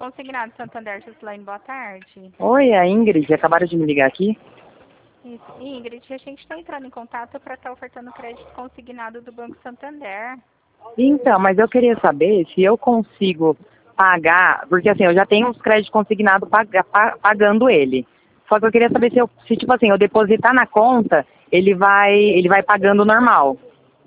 Consignado Santander, Gislaine, boa tarde. Oi, a Ingrid, acabaram de me ligar aqui. Isso. Ingrid, a gente está entrando em contato para estar ofertando crédito consignado do Banco Santander. Então, mas eu queria saber se eu consigo pagar, porque assim, eu já tenho uns créditos consignados pagando ele. Só que eu queria saber se tipo assim, eu depositar na conta, ele vai pagando normal.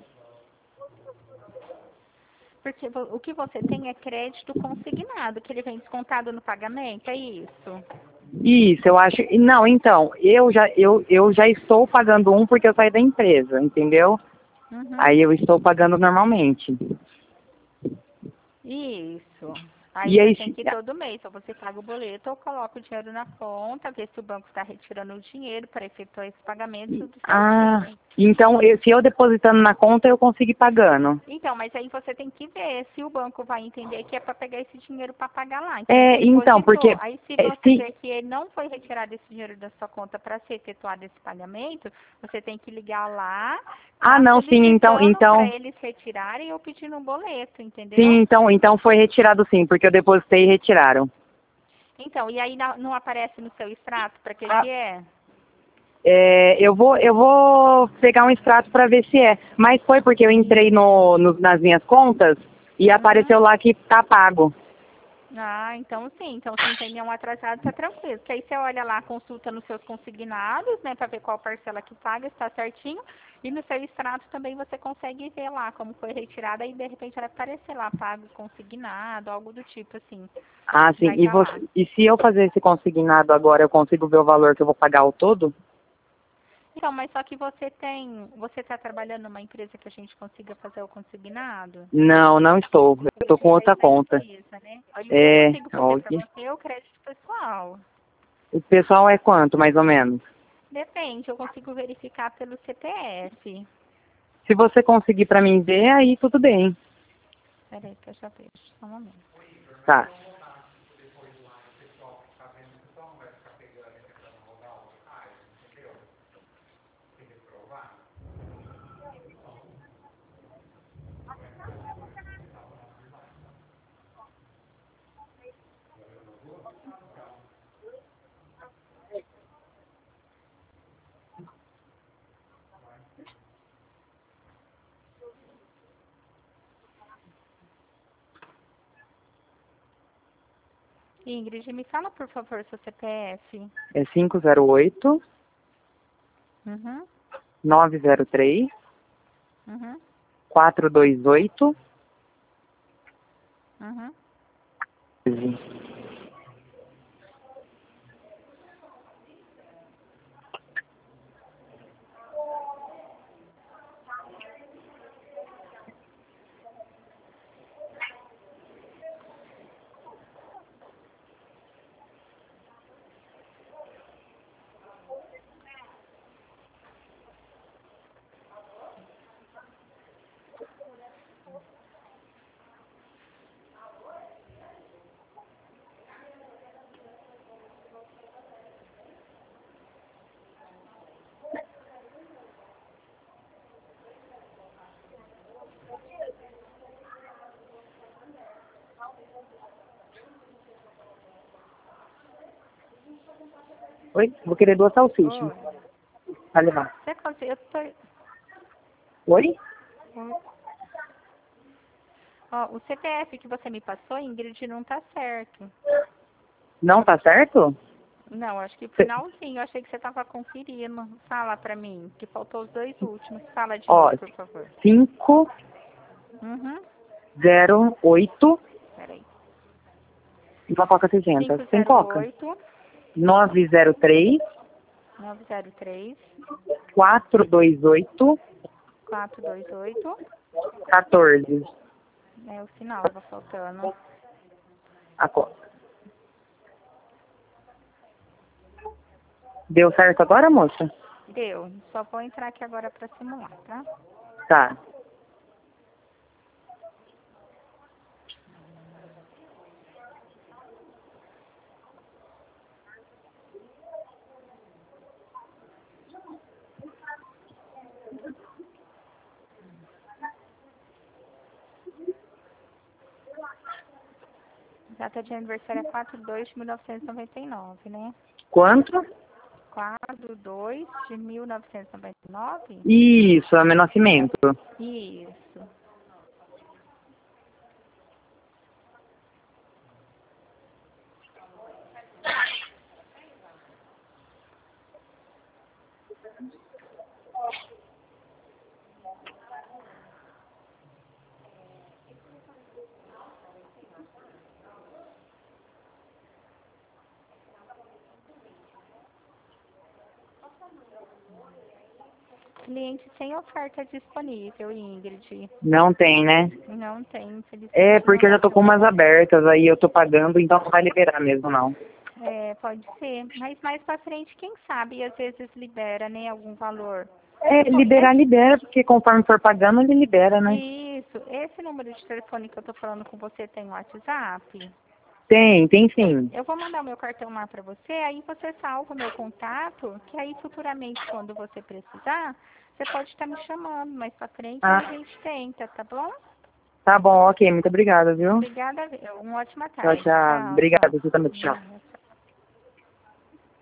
Porque o que você tem é crédito consignado, que ele vem descontado no pagamento, é isso? Isso, eu acho. Não, então, eu já estou pagando um porque eu saí da empresa, entendeu? Uhum. Aí eu estou pagando normalmente. Isso. Aí E você aí, tem que ir todo mês, ou você paga o boleto ou coloca o dinheiro na conta, vê se o banco está retirando o dinheiro para efetuar esse pagamento, tudo ah, certinho. então se eu depositando na conta, eu consigo ir pagando. Então, mas aí você tem que ver se o banco vai entender que é para pegar esse dinheiro para pagar lá. Então, você Então, depositou. porque Aí, se você se vê que ele não foi retirado esse dinheiro da sua conta para ser efetuado esse pagamento, você tem que ligar lá, Ah, tá não, sim, solicitando para eles retirarem ou pedindo um boleto, entendeu? então foi retirado sim, porque eu depositei e retiraram. Então, e aí não aparece no seu extrato para que Ah, que é? eu vou pegar um extrato para ver se é. Mas foi porque eu entrei nas minhas contas e Uhum. apareceu lá que tá pago. Ah, então sim. Então, se não tem nenhum atrasado, tá tranquilo. Porque aí você olha lá, consulta nos seus consignados, né, para ver qual parcela que paga, se tá certinho. E no seu extrato também você consegue ver lá como foi retirada e de repente vai aparecer lá, pago consignado, algo do tipo assim. Ah, sim. Vai estar lá. E se eu fazer esse consignado agora, eu consigo ver o valor que eu vou pagar ao todo? Então, mas só que você está trabalhando numa empresa que a gente consiga fazer o consignado? Não, não estou. Eu estou com Você já outra está em conta. empresa, né? Aí o que eu consigo fazer para Ok. você é o crédito pessoal. O pessoal é quanto, mais ou menos? Depende, eu consigo verificar pelo CPF. Se você conseguir para mim ver, aí tudo bem. Peraí que eu já vejo, só um momento. Tá. Ingrid, me fala por favor seu CPF. É 508 Uhum, 903 uhum, 428. uhum. Oi? Vou querer 2 salsichas. Oi. Vai levar. Você consegue, eu tô, Oi? oi. Ó, o CPF que você me passou, Ingrid, não tá certo. Não tá certo? Não, acho que o Cê- finalzinho, eu achei que você estava conferindo. Fala pra mim, que faltou os dois últimos. Fala de Ó, novo, por favor. 508. Uhum. Peraí. E uma Coca 600. Tem Coca? 508 903 903 428 428. 14. É o final, tava faltando. A Coca. Deu certo agora, moça? Deu. Só vou entrar aqui agora pra simular, tá? Tá. Data de aniversário é 4/2/1999, né? Quanto? 4/2/1999? Isso, é meu nascimento. Isso. Cliente sem oferta disponível, Ingrid. Não tem, né? Não tem, infelizmente. É, porque eu não já tô dá com umas abertas, aí eu tô pagando, então não vai liberar mesmo, não. É, pode ser. Mas mais pra frente, quem sabe, às vezes libera, né, algum valor. É, liberar, libera, porque conforme for pagando, ele libera, né? Isso. Esse número de telefone que eu tô falando com você tem WhatsApp? Tem sim. Eu vou mandar o meu cartão lá pra você, aí você salva o meu contato, que aí futuramente, quando você precisar, você pode estar me chamando. Mais pra frente, aí a Ah, gente tenta, tá bom? tá bom, ok, muito obrigada, viu? Obrigada. Uma ótima Tchau, tarde. tchau. Tchau, Obrigada, tchau. você também, tchau.